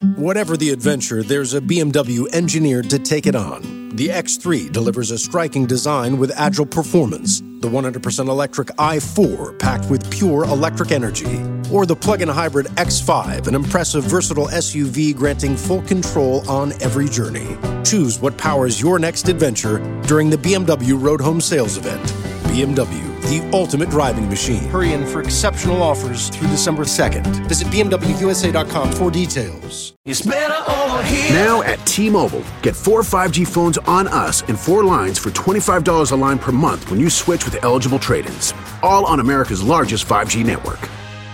Whatever the adventure, there's a BMW engineered to take it on. The X3 delivers a striking design with agile performance. The 100% electric i4 packed with pure electric energy. Or the plug-in hybrid X5, an impressive versatile SUV granting full control on every journey. Choose what powers your next adventure during the BMW Road Home Sales Event. BMW, the ultimate driving machine. Hurry in for exceptional offers through December 2nd. Visit BMWUSA.com for details. It's better over here. Now at T-Mobile, get 4 5G phones on us and 4 lines for $25 a line per month when you switch with eligible trade-ins. All on America's largest 5G network.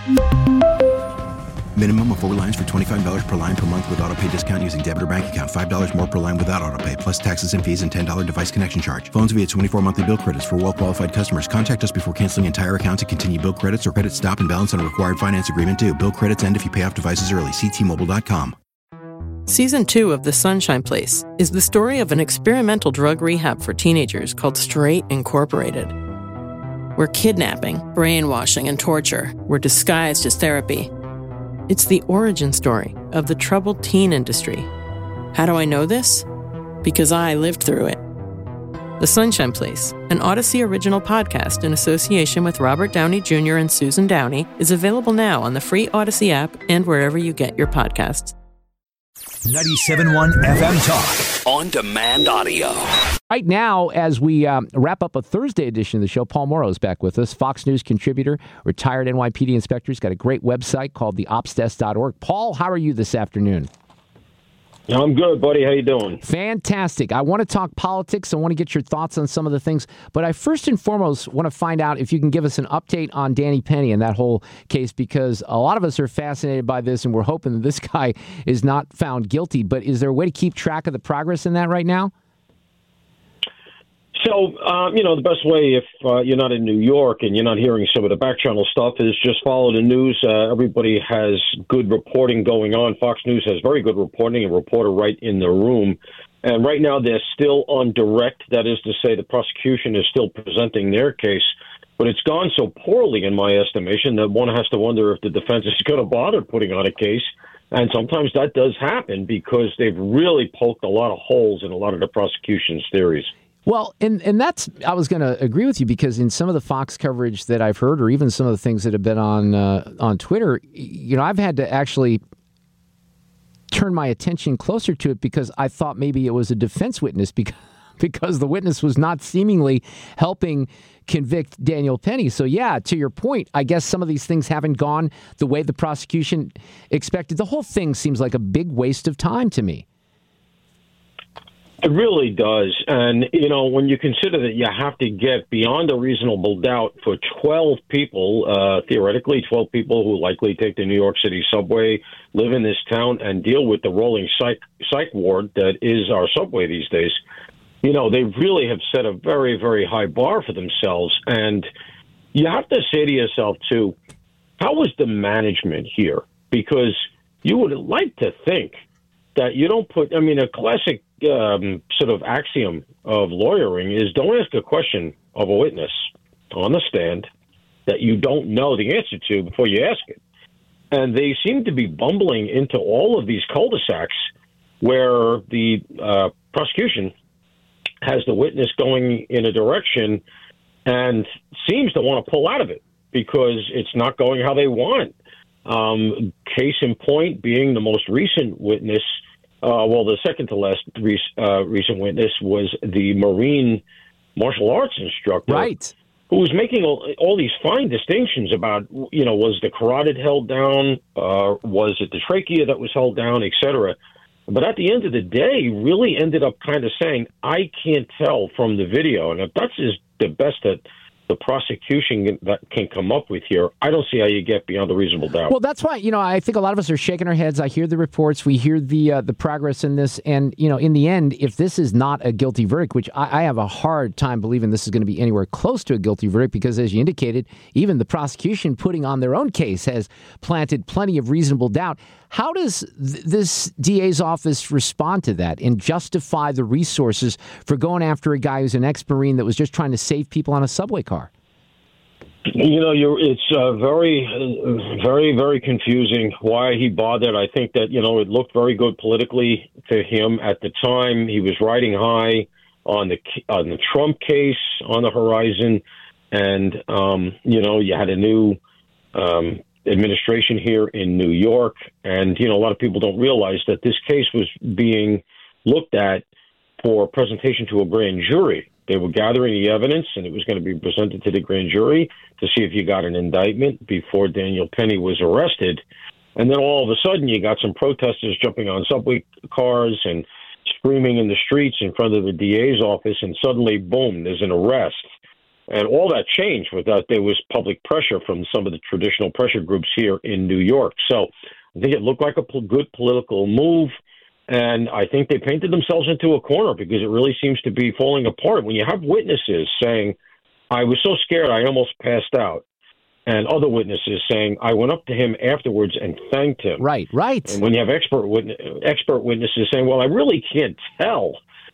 Minimum of 4 lines for $25 per line per month with autopay discount using debit or bank account. $5 more per line without autopay, plus taxes and fees and $10 device connection charge. Phones via 24 monthly bill credits for well-qualified customers. Contact us before canceling entire account to continue bill credits or credit stop and balance on required finance agreement due. Bill credits end if you pay off devices early. See T-Mobile.com. Season 2 of The Sunshine Place is the story of an experimental drug rehab for teenagers called Straight Incorporated, where kidnapping, brainwashing, and torture were disguised as therapy. It's the origin story of the troubled teen industry. How do I know this? Because I lived through it. The Sunshine Place, an Odyssey original podcast in association with Robert Downey Jr. and Susan Downey, is available now on the free Odyssey app and wherever you get your podcasts. 97.1 FM Talk. On demand audio. Right now, as we wrap up a Thursday edition of the show, Paul Morrow is back with us, Fox News contributor, retired NYPD inspector. He's got a great website called theopsdesk.org. Paul, how are you this afternoon? I'm good, buddy. How you doing? Fantastic. I want to talk politics. I want to get your thoughts on some of the things. But I first and foremost want to find out if you can give us an update on Danny Penny and that whole case, because a lot of us are fascinated by this, and we're hoping that this guy is not found guilty. But is there a way to keep track of the progress in that right now? So, the best way if you're not in New York and you're not hearing some of the back channel stuff is just follow the news. Everybody has good reporting going on. Fox News has very good reporting, a reporter right in the room. And right now they're still on direct. That is to say the prosecution is still presenting their case. But it's gone so poorly, in my estimation, that one has to wonder if the defense is going to bother putting on a case. And sometimes that does happen because they've really poked a lot of holes in a lot of the prosecution's theories. Well, and that's, I was going to agree with you, because in some of the Fox coverage that I've heard, or even some of the things that have been on Twitter, I've had to actually turn my attention closer to it because I thought maybe it was a defense witness because the witness was not seemingly helping convict Daniel Penny. So, yeah, to your point, I guess some of these things haven't gone the way the prosecution expected. The whole thing seems like a big waste of time to me. It really does. And, when you consider that you have to get beyond a reasonable doubt for 12 people, theoretically 12 people who likely take the New York City subway, live in this town, and deal with the rolling psych ward that is our subway these days, they really have set a very, very high bar for themselves. And you have to say to yourself, too, how was the management here? Because you would like to think that you don't put, a classic sort of axiom of lawyering is don't ask a question of a witness on the stand that you don't know the answer to before you ask it. And they seem to be bumbling into all of these cul-de-sacs where the prosecution has the witness going in a direction and seems to want to pull out of it because it's not going how they want. Case in point being the most recent witness, the second to last recent witness was the Marine martial arts instructor, right? Who was making all these fine distinctions about, was the carotid held down, was it the trachea that was held down, et cetera. But at the end of the day, really ended up kind of saying, I can't tell from the video. And if that's the best that the prosecution that can come up with here, I don't see how you get beyond a reasonable doubt. Well, that's why, I think a lot of us are shaking our heads. I hear the reports. We hear the progress in this. And, in the end, if this is not a guilty verdict, which I have a hard time believing this is going to be anywhere close to a guilty verdict, because as you indicated, even the prosecution putting on their own case has planted plenty of reasonable doubt. How does this DA's office respond to that and justify the resources for going after a guy who's an ex-Marine that was just trying to save people on a subway car? It's very, very, very confusing why he bothered. I think that, it looked very good politically to him at the time. He was riding high on the Trump case on the horizon. And, you had a new administration here in New York. And, a lot of people don't realize that this case was being looked at for presentation to a grand jury. They were gathering the evidence, and it was going to be presented to the grand jury to see if you got an indictment before Daniel Penny was arrested. And then all of a sudden, you got some protesters jumping on subway cars and screaming in the streets in front of the DA's office, and suddenly, boom, there's an arrest. And all that changed with that. There was public pressure from some of the traditional pressure groups here in New York. So I think it looked like a good political move. And I think they painted themselves into a corner because it really seems to be falling apart. When you have witnesses saying, I was so scared I almost passed out, and other witnesses saying, I went up to him afterwards and thanked him. Right. And when you have expert witnesses saying, well, I really can't tell,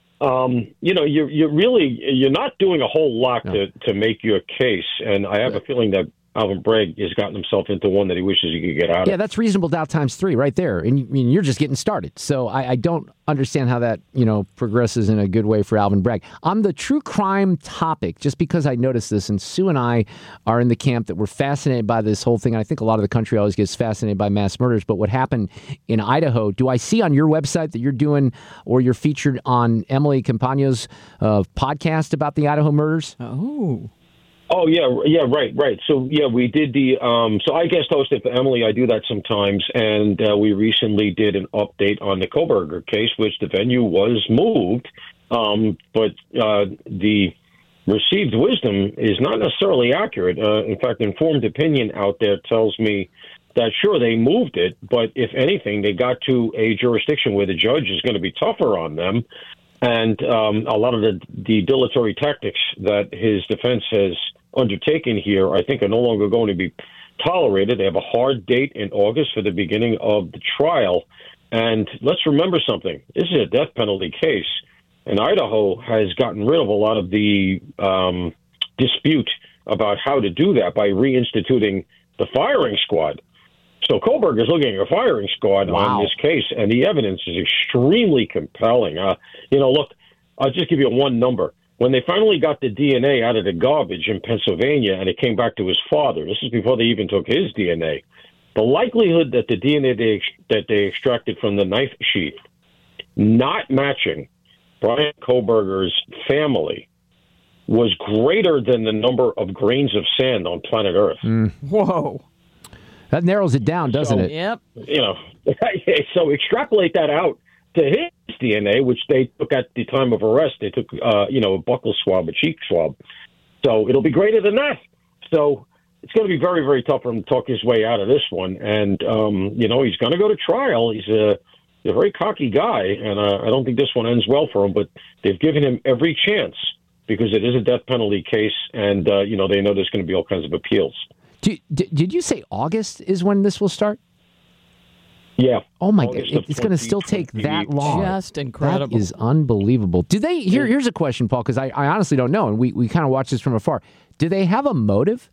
you're not doing a whole lot to make your case. And I have a feeling that Alvin Bragg has gotten himself into one that he wishes he could get out of. Yeah, that's reasonable doubt times 3 right there. And you're just getting started. So I don't understand how that, progresses in a good way for Alvin Bragg. On the true crime topic, just because I noticed this, and Sue and I are in the camp that we're fascinated by this whole thing. And I think a lot of the country always gets fascinated by mass murders. But what happened in Idaho, do I see on your website that you're doing, or you're featured on Emily Campagno's podcast about the Idaho murders? Oh, yeah, right. So, we did so I guest hosted for Emily. I do that sometimes. And we recently did an update on the Kohberger case, which the venue was moved. But the received wisdom is not necessarily accurate. In fact, informed opinion out there tells me that, sure, they moved it. But if anything, they got to a jurisdiction where the judge is going to be tougher on them. And a lot of the dilatory tactics that his defense has undertaken here, I think, are no longer going to be tolerated. They have a hard date in August for the beginning of the trial. And let's remember something. This is a death penalty case. And Idaho has gotten rid of a lot of the dispute about how to do that by reinstituting the firing squad. So Kohberger is looking at a firing squad on this case, and the evidence is extremely compelling. Look, I'll just give you one number. When they finally got the DNA out of the garbage in Pennsylvania and it came back to his father, this is before they even took his DNA, the likelihood that the DNA that they extracted from the knife sheath not matching Brian Kohberger's family was greater than the number of grains of sand on planet Earth. Whoa. That narrows it down, doesn't it? Yep. So extrapolate that out to his DNA, which they took at the time of arrest. They took, a buccal swab, a cheek swab. So it'll be greater than that. So it's going to be very, very tough for him to talk his way out of this one. And, he's going to go to trial. He's a very cocky guy, and I don't think this one ends well for him. But they've given him every chance because it is a death penalty case, and, they know there's going to be all kinds of appeals. Did you say August is when this will start? Yeah. Oh my God! It's going to still take that long. Just incredible. That is unbelievable. Do they? Here's a question, Paul, because I honestly don't know, and we kind of watch this from afar. Do they have a motive?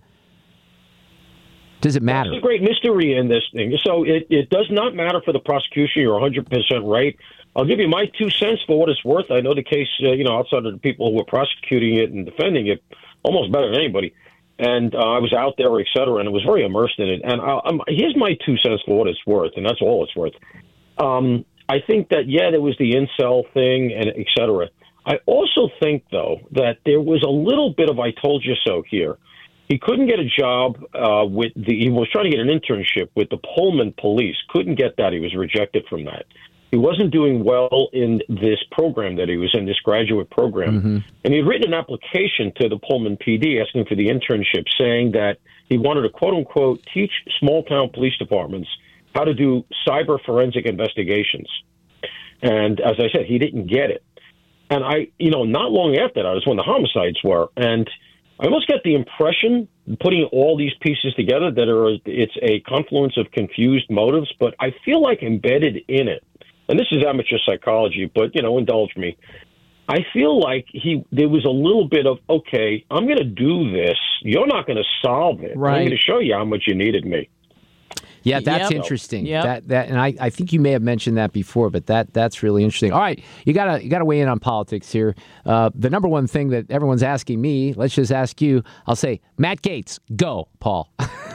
Does it matter? There's a great mystery in this thing. So it does not matter for the prosecution. You're 100% right. I'll give you my 2 cents for what it's worth. I know the case, outside of the people who were prosecuting it and defending it, almost better than anybody. And I was out there, et cetera, and I was very immersed in it. And here's my 2 cents for what it's worth, and that's all it's worth. I think that, there was the incel thing, and et cetera. I also think, though, that there was a little bit of I told you so here. He couldn't get a job he was trying to get an internship with the Pullman police. Couldn't get that. He was rejected from that. He wasn't doing well in this program that he was in, this graduate program. Mm-hmm. And he had written an application to the Pullman PD asking for the internship, saying that he wanted to, quote unquote, teach small-town police departments how to do cyber forensic investigations. And as I said, he didn't get it. And not long after that is when the homicides were. And I almost get the impression, putting all these pieces together, that it's a confluence of confused motives. But I feel like embedded in it, and this is amateur psychology, but, indulge me. I feel like there was a little bit of, okay, I'm going to do this. You're not going to solve it. Right. I'm going to show you how much you needed me. Yeah, that's interesting. That and I think you may have mentioned that before, but that's really interesting. All right, you gotta weigh in on politics here. The number one thing that everyone's asking me, let's just ask you. I'll say Matt Gaetz, go, Paul.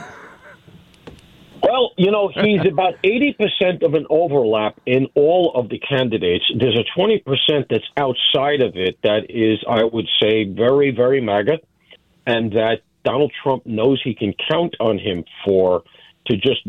Well, he's about 80% of an overlap in all of the candidates. There's a 20% that's outside of it that is, I would say, very, very MAGA, and that Donald Trump knows he can count on him to just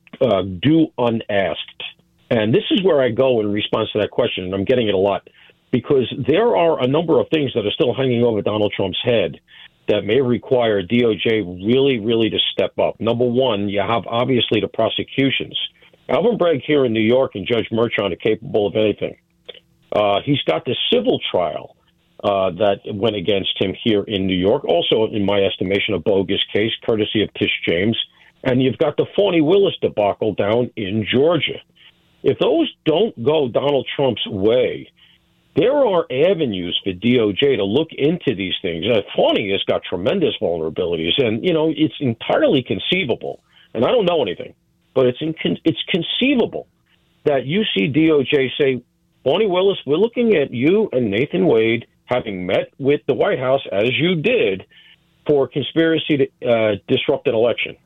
do unasked. And this is where I go in response to that question, and I'm getting it a lot, because there are a number of things that are still hanging over Donald Trump's head that may require DOJ really, really to step up. Number one, you have obviously the prosecutions. Alvin Bragg here in New York and Judge Merchan are capable of anything. He's got the civil trial that went against him here in New York, also, in my estimation, a bogus case, courtesy of Tish James. And you've got the Fani Willis debacle down in Georgia. If those don't go Donald Trump's way, there are avenues for DOJ to look into these things. Fani has got tremendous vulnerabilities, and, it's entirely conceivable, and I don't know anything, but it's conceivable that you see DOJ say, Fani Willis, we're looking at you and Nathan Wade having met with the White House, as you did, for conspiracy to disrupt an election.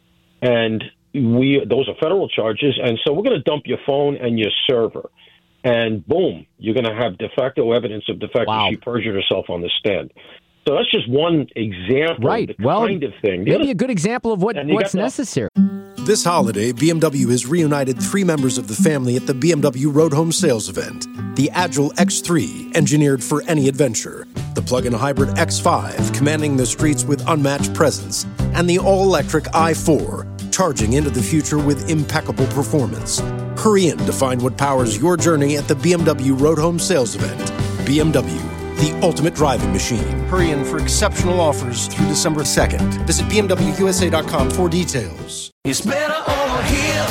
And those are federal charges, and so we're going to dump your phone and your server. And boom, you're going to have de facto evidence of the fact that she perjured herself on the stand. So that's just one example of the kind of thing. Maybe a good example of what's necessary. This holiday, BMW has reunited 3 members of the family at the BMW Road Home Sales event. The Agile X3, engineered for any adventure. The plug-in hybrid X5, commanding the streets with unmatched presence. And the all-electric i4, charging into the future with impeccable performance. Hurry in to find what powers your journey at the BMW Road Home Sales event. BMW, the ultimate driving machine. Hurry in for exceptional offers through December 2nd. Visit BMWUSA.com for details. It's better over here.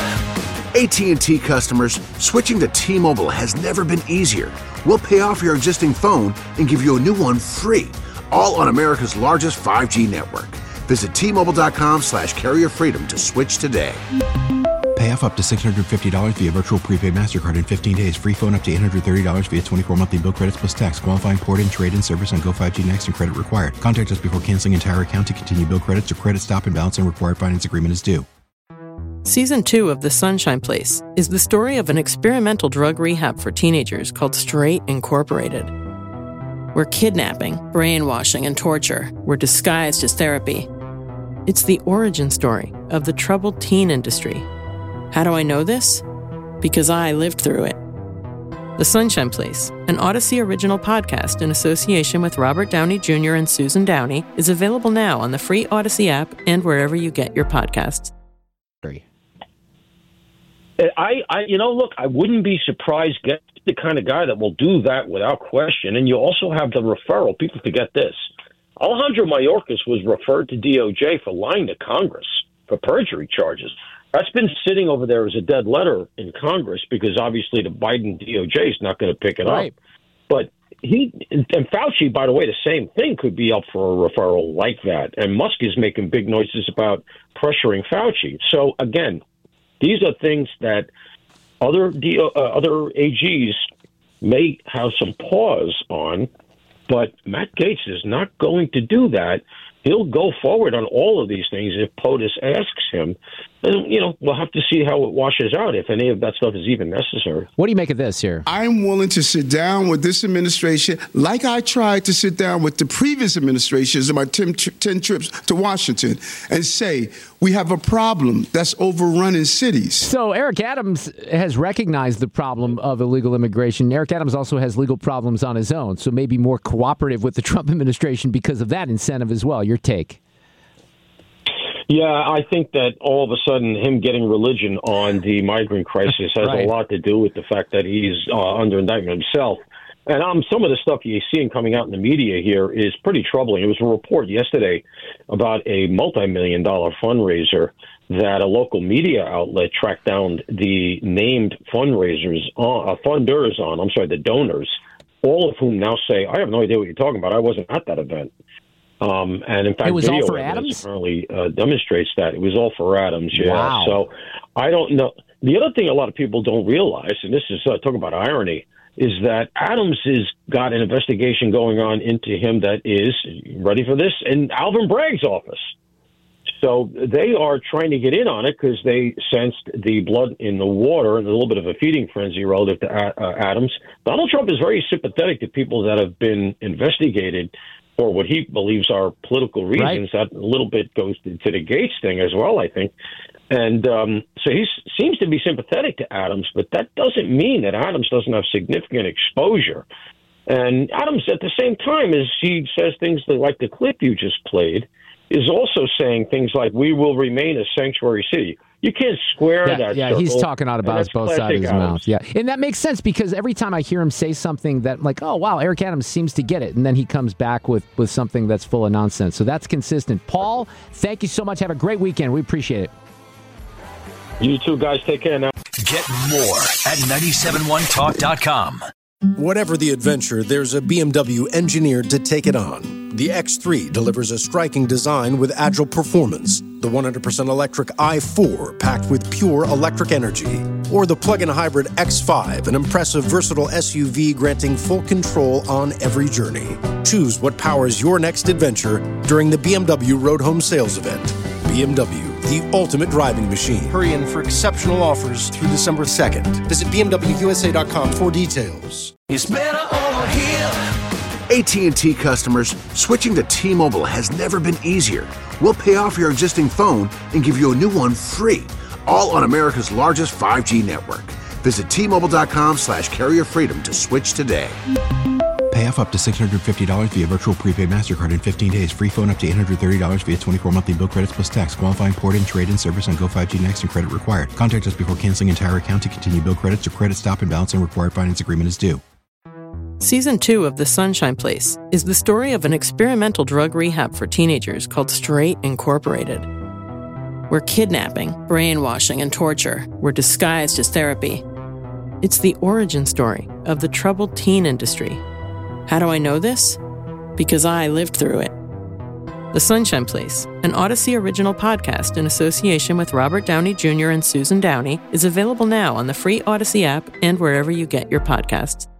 AT&T customers, switching to T-Mobile has never been easier. We'll pay off your existing phone and give you a new one free, all on America's largest 5G network. Visit T-Mobile.com/carrier freedom to switch today. Pay off up to $650 via virtual prepaid MasterCard in 15 days. Free phone up to $830 via 24 monthly bill credits plus tax. Qualifying port-in, trade-in service on Go 5G Next and credit required. Contact us before canceling entire account to continue bill credits or credit stop and balance and required finance agreement is due. Season 2 of The Sunshine Place is the story of an experimental drug rehab for teenagers called Straight Incorporated, where kidnapping, brainwashing, and torture were disguised as therapy. It's the origin story of the troubled teen industry. How do I know this? Because I lived through it. The Sunshine Place, an Odyssey original podcast in association with Robert Downey Jr. and Susan Downey, is available now on the free Odyssey app and wherever you get your podcasts. Look, I wouldn't be surprised. Get the kind of guy that will do that without question. And you also have the referral. People forget this. Alejandro Mayorkas was referred to DOJ for lying to Congress for perjury charges. That's been sitting over there as a dead letter in Congress because obviously the Biden DOJ is not going to pick it up. But and Fauci, by the way, the same thing could be up for a referral like that. And Musk is making big noises about pressuring Fauci. So again, these are things that other AGs may have some pause on, but Matt Gaetz is not going to do that. He'll go forward on all of these things if POTUS asks him. And, we'll have to see how it washes out, if any of that stuff is even necessary. What do you make of this here? I'm willing to sit down with this administration like I tried to sit down with the previous administrations in my 10 trips to Washington and say, we have a problem that's overrunning cities. So Eric Adams has recognized the problem of illegal immigration. Eric Adams also has legal problems on his own, so maybe more cooperative with the Trump administration because of that incentive as well. Your take? Yeah, I think that all of a sudden him getting religion on the migrant crisis has a lot to do with the fact that he's under indictment himself. And some of the stuff you're seeing coming out in the media here is pretty troubling. It was a report yesterday about a multi-million-dollar fundraiser that a local media outlet tracked down the named the donors. all of whom now say, I have no idea what you're talking about. I wasn't at that event. And in fact, it was video all for evidence Adams? apparently demonstrates that. It was all for Adams, yeah. Wow. So I don't know. The other thing a lot of people don't realize, and this is talk about irony, is that Adams has got an investigation going on into him that is, ready for this, in Alvin Bragg's office. So they are trying to get in on it because they sensed the blood in the water and a little bit of a feeding frenzy relative to Adams. Donald Trump is very sympathetic to people that have been investigated for what he believes are political reasons. Right. That a little bit goes to the Gates thing as well, I think. And so he seems to be sympathetic to Adams, but that doesn't mean that Adams doesn't have significant exposure. And Adams, at the same time, as he says things like the clip you just played, is also saying things like, we will remain a sanctuary city. You can't square that. Yeah, circle, he's talking out about both sides of his mouth. Yeah, and that makes sense because every time I hear him say something that, like, oh, wow, Eric Adams seems to get it, and then he comes back with something that's full of nonsense. So that's consistent. Paul, thank you so much. Have a great weekend. We appreciate it. You two guys take care now. Get more at 971talk.com. Whatever the adventure, there's a BMW engineered to take it on. The X3 delivers a striking design with agile performance. The 100% electric i4 packed with pure electric energy. Or the plug-in hybrid X5, an impressive, versatile SUV granting full control on every journey. Choose what powers your next adventure during the BMW Road Home Sales Event. BMW, the ultimate driving machine. Hurry in for exceptional offers through December 2nd. Visit BMWUSA.com for details. It's better over here. AT&T customers, switching to T-Mobile has never been easier. We'll pay off your existing phone and give you a new one free, all on America's largest 5G network. Visit T-Mobile.com/carrier freedom to switch today. Pay off up to $650 via virtual prepaid MasterCard in 15 days. Free phone up to $830 via 24 monthly bill credits plus tax. Qualifying port and trade-in service on Go 5G Next and credit required. Contact us before canceling entire account to continue bill credits or credit stop and balance and required finance agreement is due. Season 2 of The Sunshine Place is the story of an experimental drug rehab for teenagers called Straight Incorporated, where kidnapping, brainwashing, and torture were disguised as therapy. It's the origin story of the troubled teen industry. How do I know this? Because I lived through it. The Sunshine Place, an Odyssey original podcast in association with Robert Downey Jr. and Susan Downey, is available now on the free Odyssey app and wherever you get your podcasts.